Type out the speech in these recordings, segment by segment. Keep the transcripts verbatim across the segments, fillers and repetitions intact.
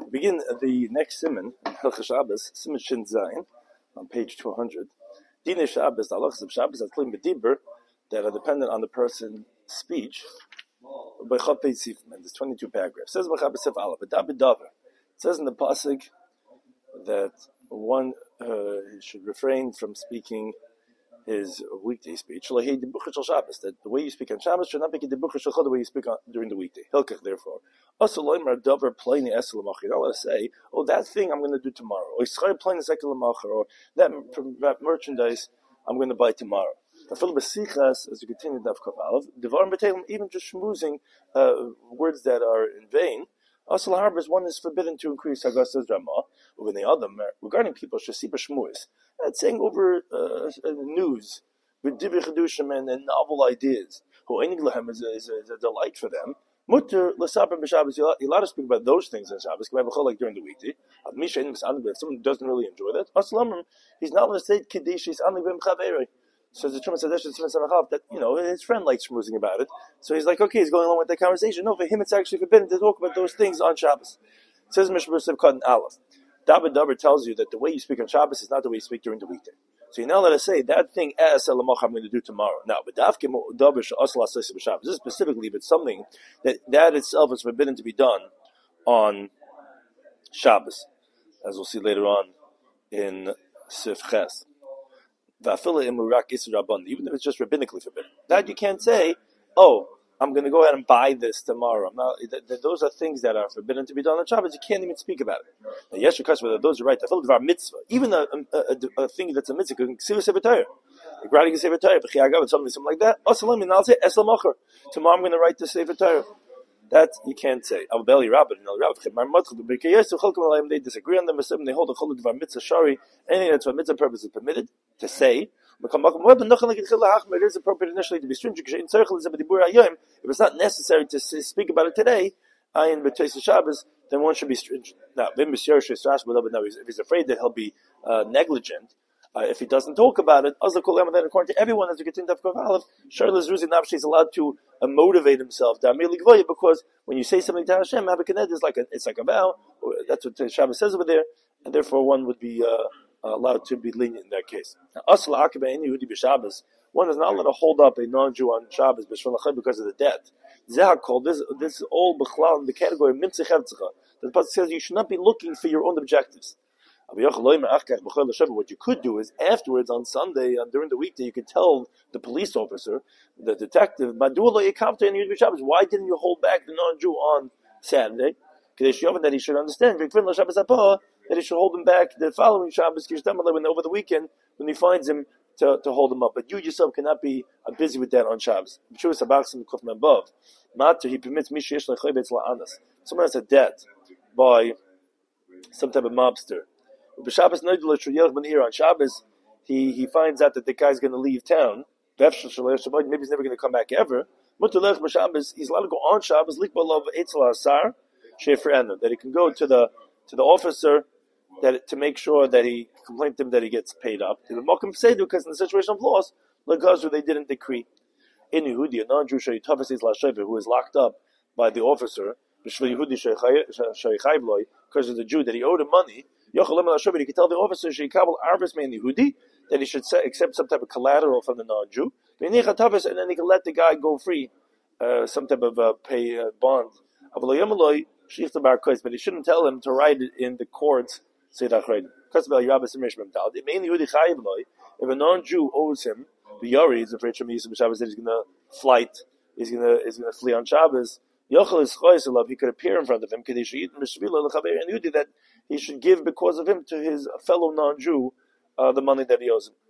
Begin the next siman, Hilchah Shabbos, Siman Shin Zayin, on page two hundred. Dinei Shabbos, the halachas of Shabbos, that claim b'dibur, that are dependent on the person's speech. B'chad Pei Sifman, there's twenty-two paragraphs. It says B'chad Pei Sif Aleph, B'da B'davar. It says in the pasuk that one uh, should refrain from speaking his weekday speech. That the way you speak on Shabbos should not be the way you speak on, during the weekday. Hilkach, therefore. Also, now let us say, oh, that thing I'm going to do tomorrow. Or or that, that merchandise I'm going to buy tomorrow. As you continue, even just schmoozing uh, words that are in vain. Also, harbors one is forbidden to increase Agasas Ramah. When the other, regarding people, Shasiba Shmuis, that's saying over uh, news with Divrei Chedushim and, and novel ideas. Who Einiglaham is, is, is a delight for them. Mutter l'saper b'Shabbos. You're allowed to speak about those things on Shabbos. Like during the weekday. If someone doesn't really enjoy that, he's not allowed to say Kiddush. He's only b'm chaverei. So the Trumas Sadesh that you know his friend likes schmoozing about it. So he's like, okay, he's going along with that conversation. No, for him it's actually forbidden to talk about those things on Shabbos. It says Mishmar Sivkot Aleph. Dabba Dabba tells you that the way you speak on Shabbos is not the way you speak during the weekday. So you now let us say that thing as Elamach I'm going to do tomorrow. Now, but this is specifically if it's something that that itself is forbidden to be done on Shabbos, as we'll see later on in Sif Ches. Even if it's just rabbinically forbidden, that you can't say, oh, I'm going to go ahead and buy this tomorrow. I'm not, th- th- those are things that are forbidden to be done on Shabbos. You can't even speak about it. Now, yes, your customer, those are right. Mitzvah, even a, a, a, a thing that's a mitzvah, you can see a sefer Torah. Like writing a sefer Torah, something, something like that. And I'll say, tomorrow I'm going to write the sefer Torah. That you can't say. They disagree on them. They hold a chol of mitzvah shari. Anything that's for mitzvah purpose is permitted to say. It is appropriate initially to be stringent. If it's not necessary to speak about it today, then one should be stringent. Now, if he's afraid that he'll be uh, negligent, uh, if he doesn't talk about it, then according to everyone, as we get into Aleph, Charles Ruzi Nafshi is allowed to uh, motivate himself because when you say something to Hashem, Habakaned is like a, it's like a vow. That's what Shabbos says over there, and therefore one would be uh, allowed to be lenient in that case. Now, one is not allowed to hold up a non-Jew on Shabbos because of the debt. This, this is all in the category of Mintzich Hevtzecha. The Pasuk says you should not be looking for your own objectives. What you could do is afterwards on Sunday and during the weekday you could tell the police officer, the detective, why didn't you hold back the non-Jew on Saturday? That he should understand that he should hold him back the following Shabbos when over the weekend when he finds him to, to hold him up. But you yourself cannot be uh, busy with that on Shabbos. He permits someone has a debt by some type of mobster. On Shabbos, he, he finds out that the guy's going to leave town. Maybe he's never going to come back ever. He's allowed to go on Shabbos, that he can go to the to the officer that to make sure that he complained to him that he gets paid up. Because in the situation of loss, they didn't decree. In Yehudi, a non-Jew who is locked up by the officer, because of the Jew that he owed him money, he can tell the officer that he should accept some type of collateral from the non-Jew, and then he can let the guy go free, uh, some type of uh, pay uh, bond. But he shouldn't tell him to write it in the courts. If a non-Jew owes him, the Yari is afraid that he's going to flight, he's going to he's going to flee on Shabbos. He could appear in front of him, and that he should give because of him to his fellow non-Jew uh, the money that he owes him.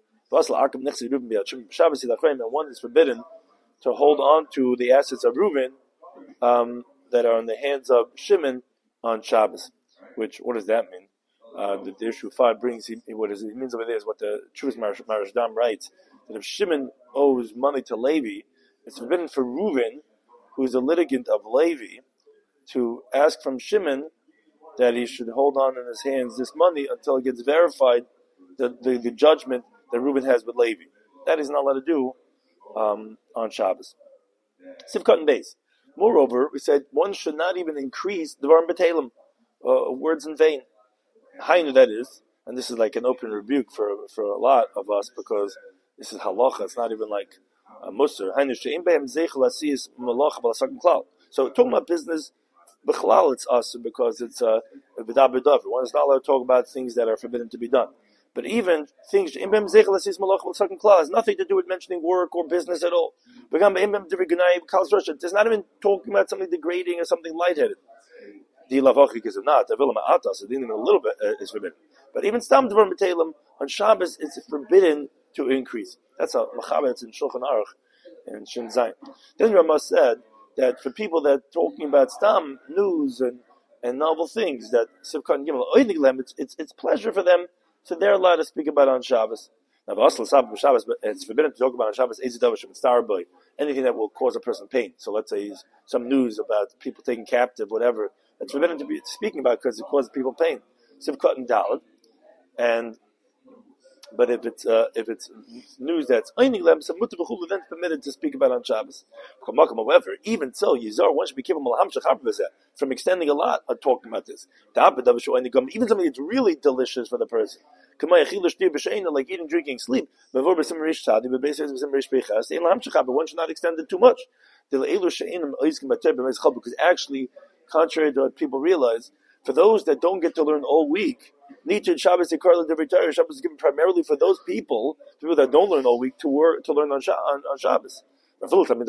And one is forbidden to hold on to the assets of Reuven um, that are in the hands of Shimon on Shabbos. Which, what does that mean? Uh, the, the issue five brings, he, what is, it means over there is what the Truth Marashdam writes, that if Shimon owes money to Levi, it's forbidden for Reuven, who is a litigant of Levi, to ask from Shimon that he should hold on in his hands this money until it gets verified the, the, the judgment that Reuben has with Levi. That he's not allowed to do um, on Shabbos. Sivkot and base. Moreover, we said one should not even increase Devarim B'Telem. uh, words in vain. Hainu, that is, and this is like an open rebuke for for a lot of us because this is halacha. It's not even like a musar. Hainu she'im behem zeichel asiyis malacha b'lasakim klal. So talking about business, b'chlal it's us because it's a b'dav b'dav. One is not allowed to talk about things that are forbidden to be done. But even things she'im behem zeichel asiyis malacha b'lasakim klal has nothing to do with mentioning work or business at all. There's not even talking about something degrading or something lightheaded. The lavachik is not. The vilam atas, even a little bit uh, is forbidden. But even stam dvar b'telim on Shabbos, it's forbidden to increase. That's a machaber. It's in Shulchan Aruch and Shin Zayin. Then Rama said that for people that are talking about stam news and, and novel things, that Sivkot and Gimel oidig it's it's it's pleasure for them, so they're allowed to speak about on Shabbos. Now, Shabbos, but it's forbidden to talk about on Shabbos anything that will cause a person pain. So let's say some news about people taken captive, whatever. It's forbidden to be speaking about because it causes people pain. Sivkot and Daled, and but if it's uh, if it's news that's only lem, some mutter b'chulu, then it's permitted to speak about on Shabbos. However, even so, Yizar one should be given from extending a lot of talking about this. Even something that's really delicious for the person, like eating, drinking, sleep. But one should not extend it too much. Because actually, contrary to what people realize, for those that don't get to learn all week, Nietzsche Shabbos Shabbos is given primarily for those people, people that don't learn all week, to work to learn on, on, on Shabbos. And even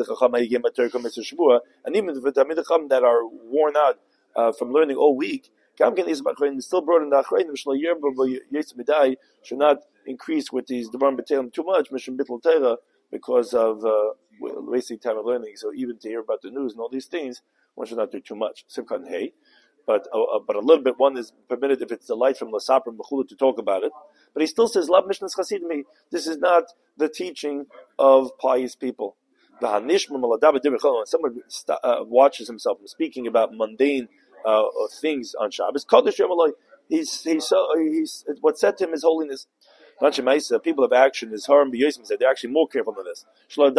the Talmidei Chacham that are worn out uh, from learning all week, still brought in the Achrayim should not increase with these Devarim B'Teilim too much, because of uh, wasting time of learning. So even to hear about the news and all these things, one should not do too much. Simchat Hey. But uh, but a little bit, one is permitted if it's the light from Lasapra and Bechulu to talk about it. But he still says, Lav Mishnas Chasidmi, this is not the teaching of pious people. When someone uh, watches himself and speaking about mundane uh, things on Shabbos, he's, he's, he's, what said to him is holiness. People of action is harm b'yosim said they're actually more careful than this. They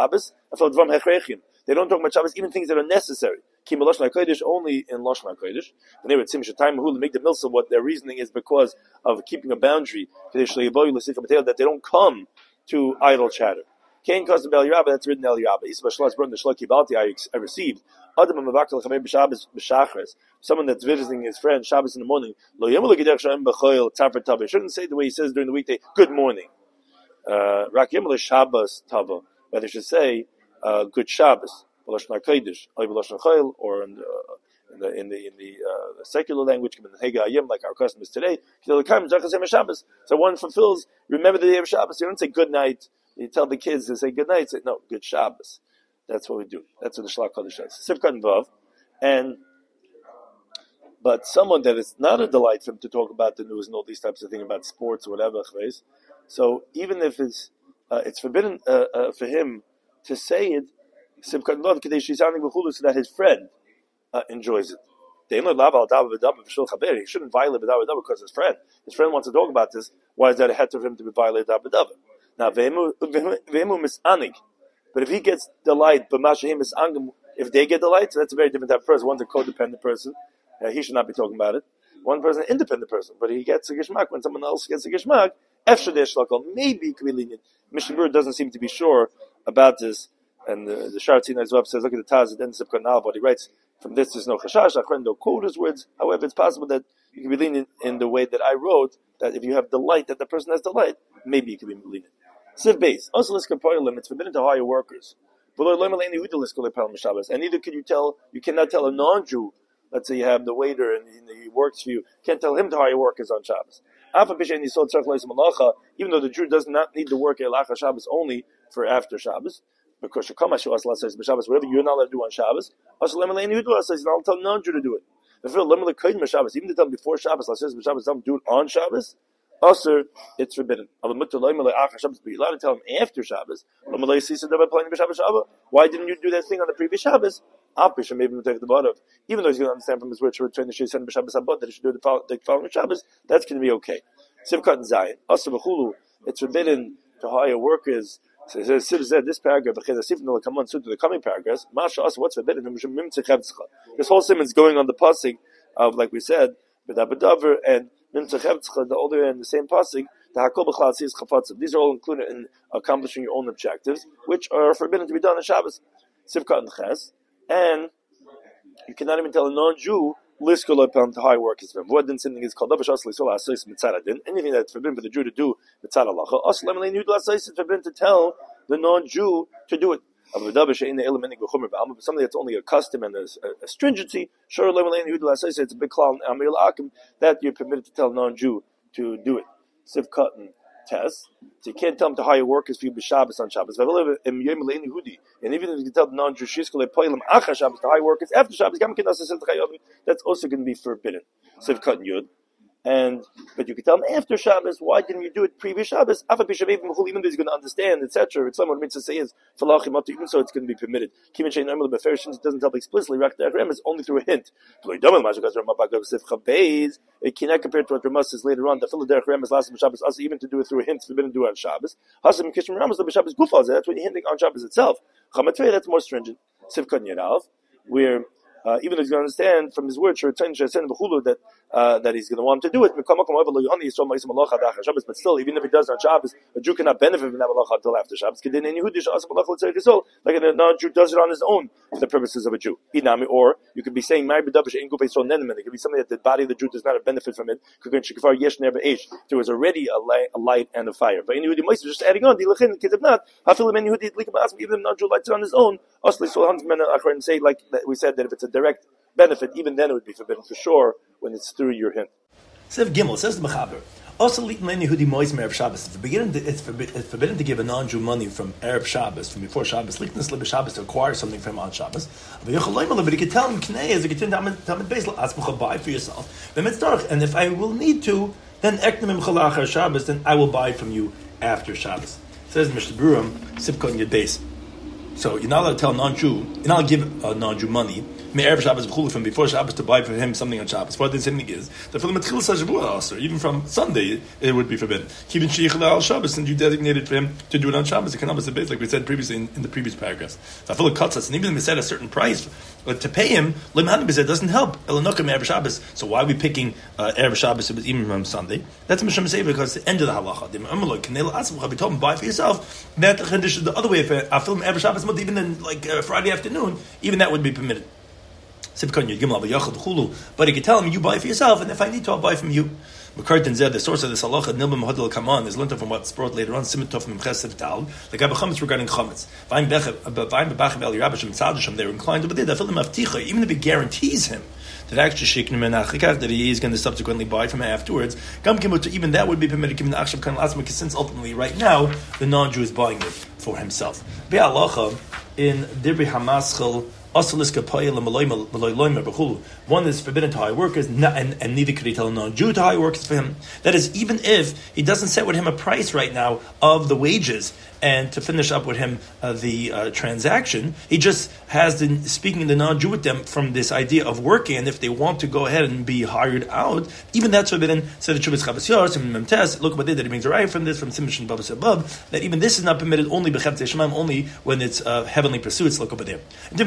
don't talk about Shabbos, even things that are necessary. Only in Lashon HaKodesh. And they would make the milsa what their reasoning is because of keeping a boundary that they don't come to idle chatter. Kain Kostam Bel Yerabah, that's written El Yerabah. Isba Shlas Brun the Shlaki Balti I received. Adam Mavakal Chamei B'Shabbos B'Shachres. Someone that's visiting his friend Shabbos in the morning. Lo Yomul Gedech Shem B'Choil Tzafar Tava. Shouldn't say the way he says during the weekday. Good morning. Rak Yomul Shabbos Tava. But they should say uh, Good Shabbos. B'Lashon HaKodesh. Or B'Lashon Choil. Or in the in the in the, in the, uh, the secular language, like our custom is today. So one fulfills. Remember the day of Shabbos. You don't say good night. You tell the kids to say good night. Say no, good Shabbos. That's what we do. That's what the Shlach Kodesh says. Sivkat and Vav, and but someone that is not a delight for him to talk about the news and all these types of things about sports or whatever. So even if it's uh, it's forbidden uh, uh, for him to say it, Sivkat and Vav, Kadesh Yisani B'Chulu, so that his friend uh, enjoys it. He shouldn't violate B'Dav B'Dav because his friend, his friend wants to talk about this. Why is that a heter for him to be violated B'Dav B'Dav? Now, but if he gets delight, if they get delight, so that's a very different type of person. One's a codependent person, uh, he should not be talking about it. One person, an independent person, but he gets a geshmak when someone else gets a geshmak. Maybe he could be lenient. Mishnah Berurah doesn't seem to be sure about this, and the, the Sharatzin Azov says, look at the Taz at the end of Sivkot but he writes, from this there's no chashash, Achren don't quote his words. However, it's possible that you can be lenient in the way that I wrote, that if you have delight, that the person has delight, maybe you can be lenient. Siv base. Also, it's forbidden to hire workers. And neither can you tell, you cannot tell a non-Jew, let's say you have the waiter and he works for you, can't tell him to hire workers on Shabbos. Even though the Jew does not need to work Elach Shabbos only for after Shabbos, because whatever you're not allowed to do on Shabbos, he's not allowed to tell non-Jew to do it. Even to tell him before Shabbos, don't do it on Shabbos, also, it's forbidden. But you're allowed to tell him after Shabbos. Why didn't you do that thing on the previous Shabbos? Maybe take the bottom. Even though he's going to understand from his words to return the Shabbos that he should do the following Shabbos, that's going to be okay. Sivkat and Zayin. Also, b'chulu, it's forbidden to hire workers. So it says this paragraph, will come on soon to the coming paragraphs. Masha also, what's forbidden? This whole sim is going on the pasuk of, like we said, B'daber and the older and the same pasuk, the Hakol B'chlal Tzis Chafatzim. These are all included in accomplishing your own objectives, which are forbidden to be done on Shabbos. Sivkat and Ches, and you cannot even tell a non-Jew liskol to high work is for him. What then something is called anything that's forbidden for the Jew to do mitzad halacha. It's forbidden to tell the non-Jew to do it. Something that's only a custom and a, a stringency. Sure, it's a big klal that you're permitted to tell a non-Jew to do it. Sivkat and Tes. So you can't tell him to hire workers for you b'Shabbos on Shabbos. And even if you can tell the non-Jew to hire workers after Shabbos, that's also going to be forbidden. Sivkat and Yud. And but you can tell him after Shabbos, why didn't you do it previous Shabbos? Even though he's going to understand, et cetera. It's someone mitzvah say is even so it's going to be permitted. It doesn't tell explicitly. It's only through a hint. It cannot compare to what Ramah says later on. Even to do it through a hint, it's forbidden to do it on Shabbos. That's what you're hinting on Shabbos itself. That's more stringent. Where Uh, even though he's going to understand from his words that uh, that he's going to want him to do it. But still, even if he does on Shabbos, a Jew cannot benefit from that malacha until after Shabbos. Like a non-Jew does it on his own for the purposes of a Jew. Or you could be saying, it could be something that the body of the Jew does not have benefit from it. There was already a light, a light and a fire. But just adding on, even if non-Jew lights it on his own, and say, like we said, that if it's a direct benefit, even then it would be forbidden for sure when it's through your hint. Sev Gimel says the Mechaber. Also, Shabbos. It's forbidden, to, it's, forbidden, it's forbidden to give a non-Jew money from Erev Shabbos, from before Shabbos, Liknas Lebe Shabbos, to acquire something from him on Shabbos. But he could tell him, Knei, as a Gitin Tamid Beis, buy for yourself. And if I will need to, then Eknem Imchalachar Shabbos, then I will buy from you after Shabbos. Says Mishnah Berurah, Sipkot Yud Beis. So you're not allowed to tell a non-Jew, you're not allowed to give a non-Jew money, Erev Shabbos from before Shabbos to buy for him something on Shabbos. What the same thing is, even from Sunday it would be forbidden. Even Shabbos, and you designated for him to do it on Shabbos, it cannot be base, like we said previously in, in the previous paragraphs. And even if we set a certain price but to pay him, it doesn't help. So why are we picking uh, Erev Shabbos even from Sunday? That's Misham say because it's the end of the halacha. We told him buy for yourself. That is the other way. If I film Erev Shabbos, even then, like uh, Friday afternoon, even that would be permitted. But he could tell him, you buy for yourself, and if I need to, I'll buy from you. The source of this halacha, Nilbim Hadal Kaman, is learned from what's brought later on, Simitov Memchesev Tal, the Gabba Chametz regarding Chametz. They're inclined to believe that even if it guarantees him that actually that he is going to subsequently buy from him afterwards, even that would be permitted given the Akshav Kan Lasma, because since ultimately right now the non-Jew is buying it for himself. Be'alacha in Dibri Hamaschel. One is forbidden to hire workers, and, and neither could he tell a non-Jew to hire workers for him. That is, even if he doesn't set with him a price right now of the wages, and to finish up with him uh, the uh, transaction, he just has the speaking the non-Jew with them from this idea of working, and if they want to go ahead and be hired out, even that's forbidden. So the Chuvas Chavas Yos and Memtes, look what they did, he brings a right from this, from Simon and Babas above, that even this is not permitted only b'chavtei shemaim, only when it's uh, heavenly pursuits, look over there.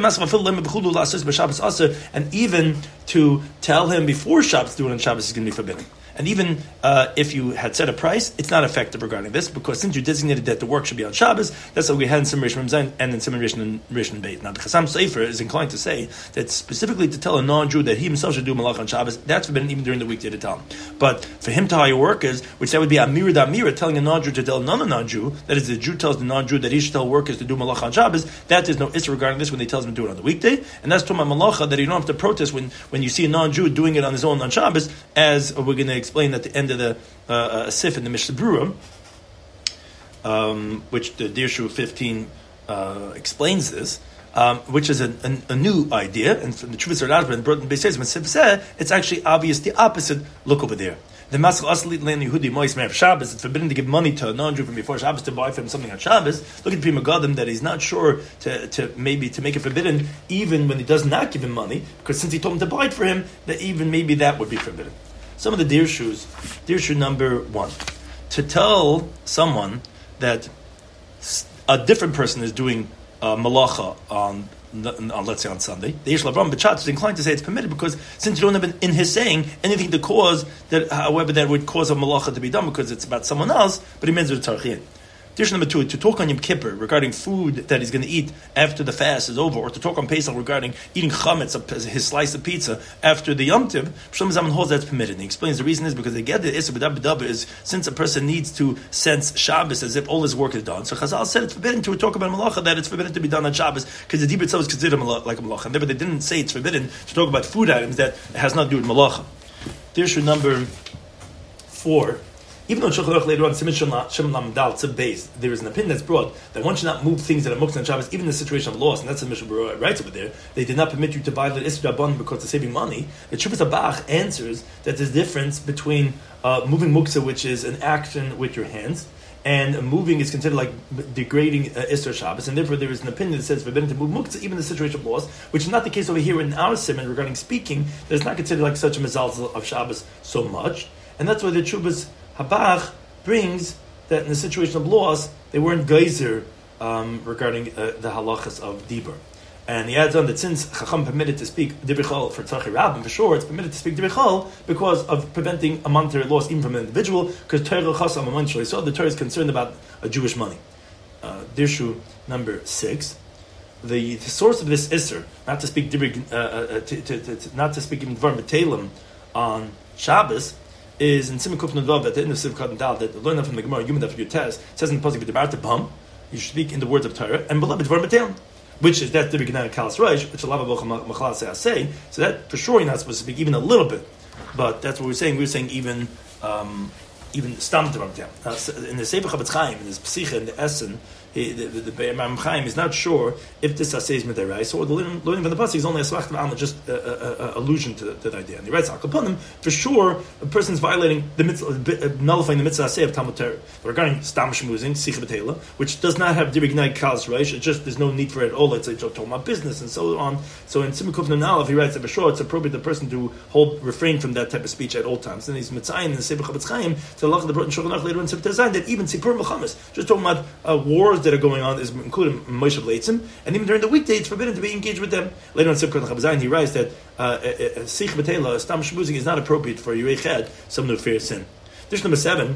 And even to tell him before Shabbos, do it on Shabbos is going to be forbidden. And even uh, if you had set a price, it's not effective regarding this, because since you designated that the work should be on Shabbos, that's what we had in Simon Rishon Zayin and in Simon Rishon and Rishon Beit. Now, the Chassam Sofer is inclined to say that specifically to tell a non-Jew that he himself should do malach on Shabbos, that's forbidden even during the weekday to tell him. But for him to hire workers, which that would be Amir Damira, telling a non-Jew to tell another non-Jew, that is, the Jew tells the non-Jew that he should tell workers to do malach on Shabbos, that is no issue regarding this when they tell him to do it on the weekday. And that's Tumah Malacha, that you don't have to protest when, when you see a non-Jew doing it on his own on Shabbos, as we're going to explain at the end of the uh, uh, Sif in the Mishnah Berurah, um, which the Dirshu fifteen uh, explains this, um, which is a, a, a new idea, and from the Chuvas Rav and Broughton Beis when Sif said, it's actually obvious the opposite. Look over there. The Maskal Aslit Len Yehudi Mois Me'erev Shabbos, it's forbidden to give money to a non-Jew from before Shabbos to buy for him something on Shabbos. Look at Prima Gadim that he's not sure to, to maybe to make it forbidden even when he does not give him money, because since he told him to buy it for him, that even maybe that would be forbidden. Some of the Dirshus, Dirshu number one, to tell someone that a different person is doing uh, malacha on on, let's say on Sunday. The Yesh Labram B'Chatz is inclined to say it's permitted because since you don't have in his saying anything to cause that, however, that would cause a malacha to be done because it's about someone else, but he means it's tzarchiyim. Dish number two, to talk on Yom Kippur regarding food that he's going to eat after the fast is over, or to talk on Pesach regarding eating chametz, his slice of pizza, after the Yom Tiv, Shlomo Zalman holds that's permitted. And he explains the reason is because they get the Issa B'Dab B'Dab is since a person needs to sense Shabbos as if all his work is done. So Chazal said it's forbidden to talk about malacha, that it's forbidden to be done on Shabbos because the Dibur itself is considered like a malacha. And therefore they didn't say it's forbidden to talk about food items that has nothing to do with malacha. Dish number four. Even though Shulchan Aruch later on, Siman Lam Dal Tzav Beis, there is an opinion that's brought that one should not move things that are muktzah on Shabbos, even in the situation of loss, and that's the Mishnah Berurah writes over there. They did not permit you to violate Isra Rabban because they're saving money. The Shuvas Abach answers that there's a difference between uh, moving muktzah, which is an action with your hands, and moving is considered like degrading uh, Isra Shabbos, and therefore there is an opinion that says forbidden to move muktzah, even in the situation of loss, which is not the case over here in our Siman regarding speaking. That is not considered like such a mezalzel of Shabbos so much, and that's why the Shuvas Habach brings that in the situation of loss, they weren't geyser um, regarding uh, the halachas of Dibur. And he adds on that since Chacham permitted to speak Dibur Chol for Tzarchi Rabbim, for sure, it's permitted to speak Dibur Chol because of preventing a monetary loss even from an individual, because Torah Chasam Amanshli. So the Torah is concerned about a Jewish money. Uh, Dirshu number six. The, the source of this Isser, not to speak Dibur, uh, uh, to, to, to, to, not to speak even Dvar B'Telem on Shabbos, is in Simon Kuf Nadav at the end of Sivkat Dal that learn that from the Gemara, Yom Daf Yutes, says in the pasuk B'Debar Tebam, you should speak in the words of Torah, and beloved Dvar B'Telem, which is that Dibur G'nai Kalas Reish, which Allah Machal say. So that for sure you're not supposed to speak even a little bit, but that's what we're saying. We're saying even um, even Stam Dvar B'Telem. In the Sefer Chavetz Chaim, in his Psicha, in the Essen, He, the, the, the Imam Chaim is not sure if this assay is midayrais or the learning from the pasuk is only a svach of just a, a, a allusion to, to the idea. And he writes Akaponim, for sure a person is violating the mitzvah, nullifying the mitzvah assay of Talmud Torah regarding stam shmuzing sicha b'teila, which does not have dirignai kalas reish. It just there's no need for it at all. Let's say talking about business and so on. So in Simon Kuf Nunal, if he writes that for sure it's appropriate the person to hold refrain from that type of speech at all times. And he's mitzayin in the Sefer Chavetz Chaim to the the Shulchan Aruch later on Sefer Tezayin that even Sipur Melchamas, just talking about uh, wars that are going on, is included in Moshe Leitzim, and even during the weekday it's forbidden to be engaged with them. Later on Sivkot Chabazayin he writes that Sich B'Teila, Stam Shmuzing is not appropriate for Yirei Ched, someone who fears sin. Dish number seven,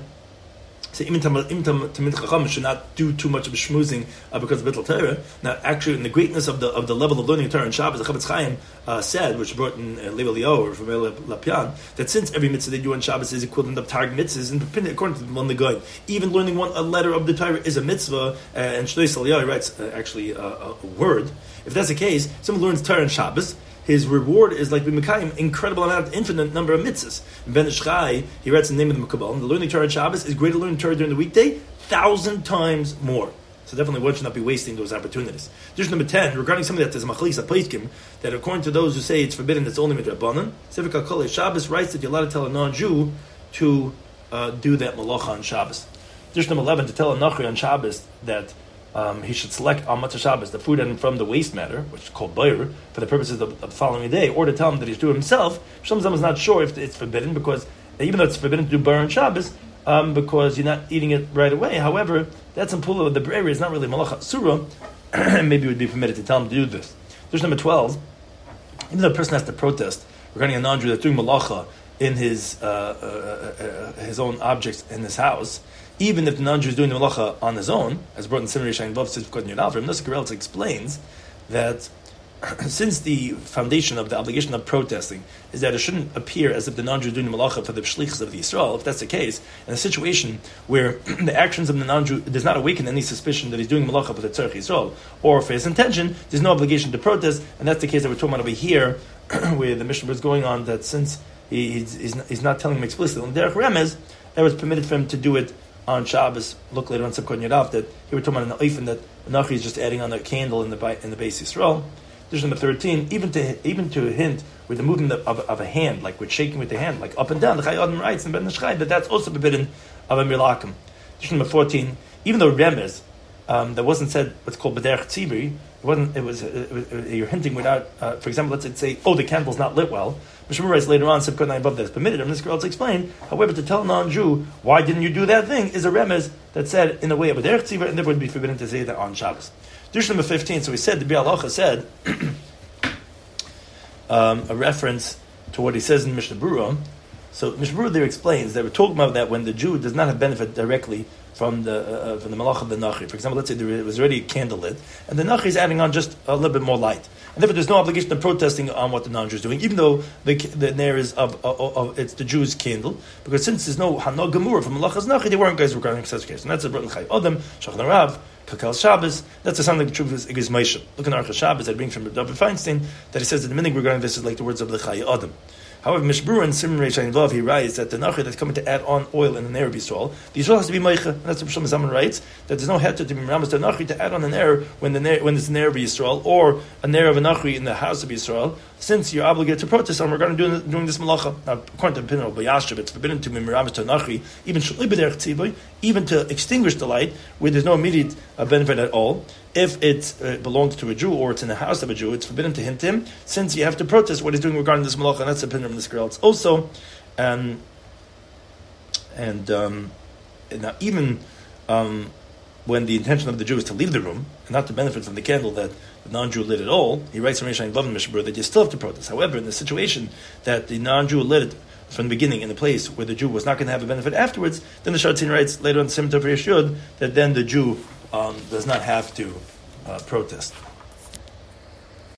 so even Tamid Chacham should not do too much of shmuzing uh, because of Bittul Torah. Now, actually, in the greatness of the of the level of learning Torah in Shabbos, the Chavetz Chaim uh, said, which brought in uh, Lev Eliyahu or from Lapian, that since every mitzvah they do on Shabbos is equivalent of Targ mitzvahs, and according to the Mon Legoy, even learning one a letter of the Torah is a mitzvah. Uh, and Shlois Eliyahu writes uh, actually uh, a, a word. If that's the case, someone learns Torah on Shabbos, his reward is like b'mekayim, incredible amount, infinite number of mitzvahs. In Ben Ishchai, he writes the name of the Mekabal, the learning Torah on Shabbos is greater than learning Torah during the weekday, thousand times more. So definitely one should not be wasting those opportunities. Dish number ten, regarding something that is a machlis, a pleitkim, that according to those who say it's forbidden, it's only midrabanan, Sefer Kalkole Shabbos writes that you're allowed to tell a non-Jew to uh, do that malacha on Shabbos. Dish number eleven, to tell a nachri on Shabbos that Um, he should select on Matzah Shabbos the food item from the waste matter, which is called bayr, for the purposes of, of the following day, or to tell him that he's doing himself. Shlomo Zalman is not sure if it's forbidden, because even though it's forbidden to do bayr on Shabbos, um, because you're not eating it right away. However, that's in pula of the brewery is not really malacha surah, and maybe it would be permitted to tell him to do this. There's number twelve. Even though a person has to protest regarding a non-Jew that's doing malacha in his uh, uh, uh, his own objects in his house, even if the non-Jew is doing the malacha on his own, as brought in Seminary Shain Vav Sivkot Nir Alfred, Nosek Gereltz explains that since the foundation of the obligation of protesting is that it shouldn't appear as if the non-Jew is doing the malacha for the shlichus of the Yisrael, if that's the case, in a situation where the actions of the non-Jew does not awaken any suspicion that he's doing malacha for the Tzarech Yisrael, or for his intention, there's no obligation to protest, and that's the case that we're talking about over here, where the Mishnah is going on, that since he, he's, he's, he's not telling him explicitly on Derech Remez, that was permitted for him to do it on Shabbos. Look later on Sivkot Yadav that he was talking about an oifen that Nachi is just adding on a candle in the in the base Yisrael. There's number thirteen. Even to even to a hint with the movement of, of a hand, like with shaking with the hand, like up and down. The Chai Adam writes in Ben Nishchai that that's also forbidden of a milakim. There's number fourteen. Even though remez um, that wasn't said what's called b'derech tzibri, it wasn't. It was, it was uh, you're hinting without. Uh, for example, let's say, oh, the candle's not lit well. Mishmur writes later on, Sivkot nine above that is permitted. And this girl to explain. However, to tell a non-Jew why didn't you do that thing is a remez that said in a way of a derech tzibur, and therefore would be forbidden to say that on Shabbos. Dish number fifteen. So we said the Bial Halacha said um, a reference to what he says in Mishnah Berurah. So Mishnah Berurah there explains that we're talking about that when the Jew does not have benefit directly from the uh, from the malach of the nachri. For example, let's say there was already a candle lit, and the nachri is adding on just a little bit more light, and therefore there's no obligation of protesting on what the non-Jew is doing, even though the the nair is of, of, of it's the Jew's candle, because since there's no hanag gemura from malachas nachri, they weren't guys regarding such case, and that's a Bratan Chai Adam Shachar Rav Kakal Shabbos. That's a something like the truth is Igaz Moshe. Look in Archa Shabbos that brings from David Feinstein that he says that the meaning regarding this is like the words of the Chai Adam. However, Mishbura and Simon Reish Love, he writes that the nachri that's coming to add on oil in the nair of Yisrael, the Yisrael has to be meicha, and that's what Shlomo Zalman writes, that there's no heter to be meramas to nachri to add on a nair when the nair, when it's a nair of Yisrael, or a nair of a nachri in the house of Yisrael, since you're obligated to protest on regarding doing, doing this malacha. Now, according to the opinion of Bayashab, it's forbidden to be meramas to nachri, even even to extinguish the light, where there's no immediate uh, benefit at all. If it uh, belongs to a Jew or it's in the house of a Jew, it's forbidden to hint him, since you have to protest what he's doing regarding this malacha, and that's the opinion of this girl. It's also, um, and, um, and now even um, when the intention of the Jew is to leave the room and not to benefit from the candle that the non-Jew lit at all, he writes in Reish Love and Mishbur that you still have to protest. However, in the situation that the non-Jew lit it from the beginning in a place where the Jew was not going to have a benefit afterwards, then the Sharatzin writes later on Simta for Yeshud that then the Jew Um, does not have to uh, protest.